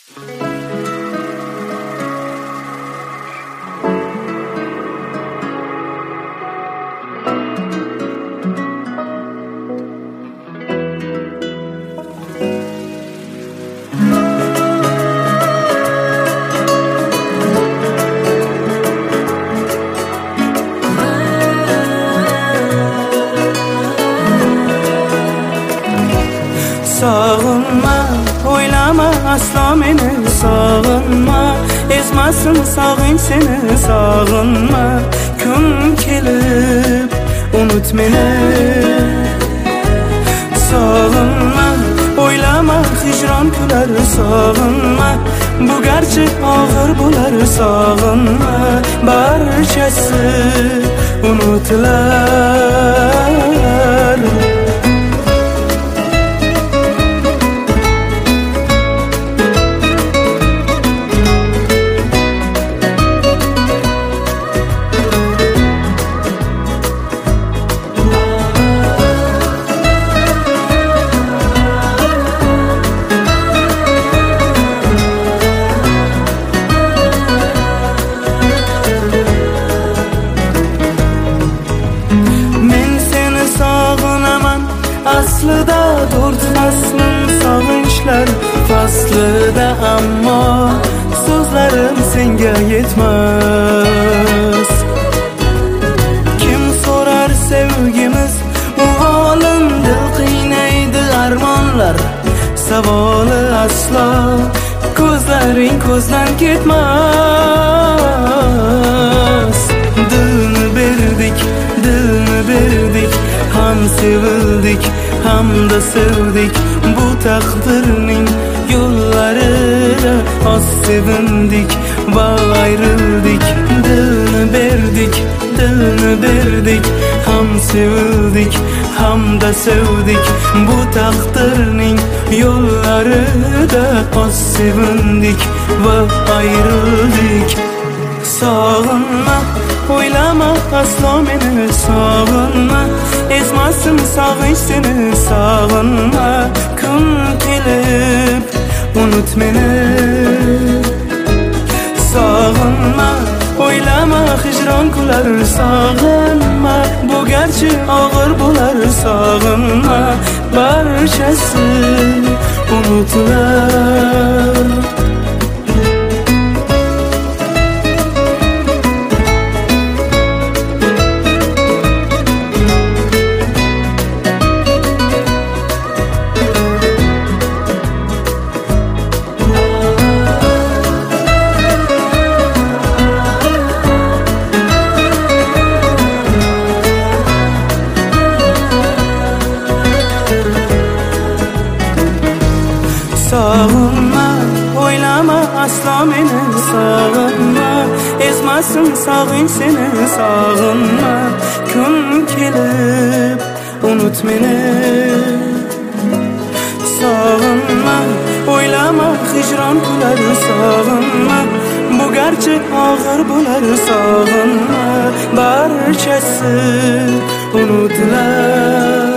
Sağınma, oylama asla meni sağınma. Ezmasın sağın seni sağınma. Gün kelip unut meni. Sağınma, oylama hicran küler sağınma. Bu gerçek ağır bular sağınma. Barçası unutular. Aslıda durtmasın sağınçlar faslıda, ama sözlerim senge yetmez. Kim sorar sevgimiz bu halinde, kıynaydı armanlar savalı asla. Gözlerin gözden gitmez. Dilini verdik, dilini verdik, ham sevildik, ham da sevdik. Bu takdirning yollarida az sevindik ve ayrıldık. Dilini verdik, dilini verdik, ham sevildik, ham da sevdik. Bu takdirning yollarida az sevindik ve ayrıldık. Sağınma, oylama asla meni sağınma. Ezmasın sağın seni sağınma. Gün kelip unut meni. Sağınma, oylama hicran kular sağınma. Bu gerçi ağır bular sağınma. Barçası unutular. Sağınma, oylama asla meni sağınma. Ezmasın sağın seni sağınma. Gün kelip unut meni. Sağınma, oylama hicran kular sağınma. Bu gerçek ağır bular sağınma. Barçası unutular.